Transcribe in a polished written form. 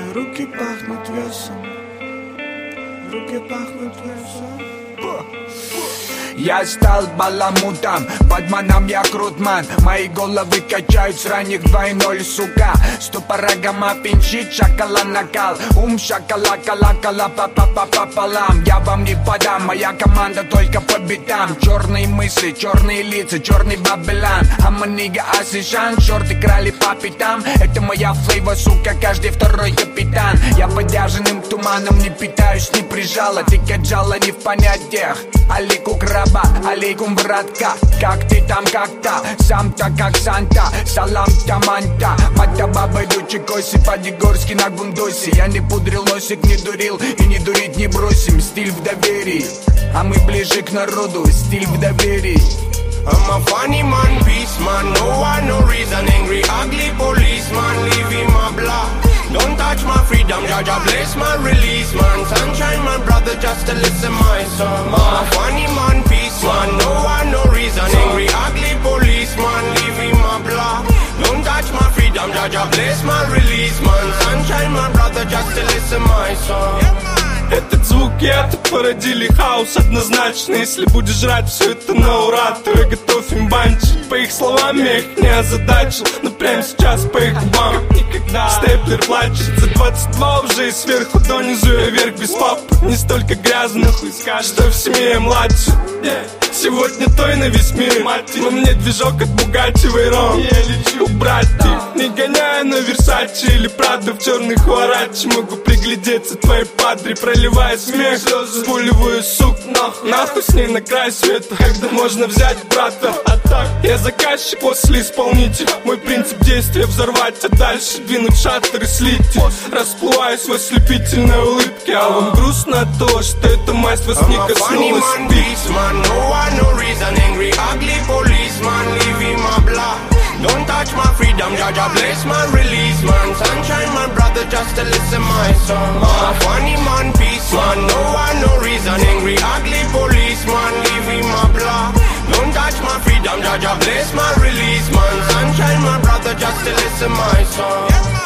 Руки пахнут весом, руки пахнут весом. Я стал баламутом, подманом я крутман. Мои головы качают с ранних 2:0, сука. Ступора гамма пинчит, шакала накал. Ум шакала, кала, пополам. Я вам не подам, моя команда только по битам. Черные мысли, черные лица, черный бабелан. Аманига асишан, шорты крали по пятам. Это моя флейва, сука, каждый второй капитан. Я подержанным туманом не питаюсь, не прижала. Ты каджала не в понятиях. Алику краба, алейкум, братка. Как ты там, как-то, сам-то как Санта. Салам таманта, мата баба идучи коси. По-дегорски на гундосе. Я не пудрил носик, не дурил и не дурить не бросим. Стиль в доверии, а мы ближе к народу. Стиль в доверии. I'm a funny man, peace man. No one, no reason. Angry, ugly policeman. Leave him a block. Don't touch my freedom, Jaja bless my release, man. Sunshine, my brother, just to listen my song. I'm a funny man, peace man. No one, no reason. Angry, ugly policeman. Leave him a block. Don't touch my freedom, Jaja bless my release, man. Sunshine, my brother, just to listen my song. Этот звук и это породили хаос однозначно. Если будешь жрать все это на ура, то я готов им банчить. По их словам я их не озадачил, но прямо сейчас по их губам никогда. Степлер плачет за 22 уже и сверху донизу я вверх без папы. Не столько грязно, что в семье я младше. Сегодня той на весь мир. Во мне движок от Бугатти Вейрон. Я лечу убрать их, не гоняя на Версачи или Прадо в черных хуарачи. Могу приглядеться твоей падре, проливая смех. Спуливаю сук, нахуй с ней на край света. Когда можно взять брата, а так я заказчик, после исполнитель. Мой принцип действия взорвать, а дальше двинуть шаттер и слить. Расплываюсь в ослепительной улыбке. А вам грустно от того, что эта масть вас не коснулась. No reason, angry, ugly policeman, leave him a block. Don't touch my freedom, Jaja bless my release, man. Sunshine, my brother, just to listen my song. I'm a funny man, peace man. No one, no reason, angry, ugly policeman, leave him a block. Don't touch my freedom, Jaja bless my release, man. Sunshine, my brother, just to listen my song.